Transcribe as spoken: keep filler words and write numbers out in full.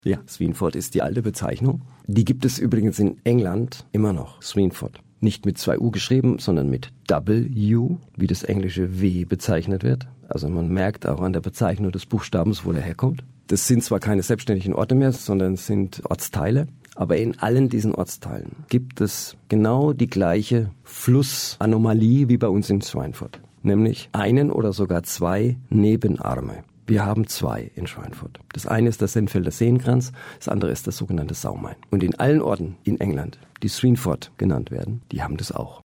Ja, Swinford ist die alte Bezeichnung. Die gibt es übrigens in England immer noch, Swinford. Nicht mit zwei U geschrieben, sondern mit W, wie das englische W bezeichnet wird. Also man merkt auch an der Bezeichnung des Buchstabens, wo der herkommt. Das sind zwar keine selbstständigen Orte mehr, sondern es sind Ortsteile. Aber in allen diesen Ortsteilen gibt es genau die gleiche Flussanomalie wie bei uns in Schweinfurt. Nämlich einen oder sogar zwei Nebenarme. Wir haben zwei in Schweinfurt. Das eine ist der Senfelder Seenkranz, das andere ist das sogenannte Saumain. Und in allen Orten in England, die Swinford genannt werden, die haben das auch.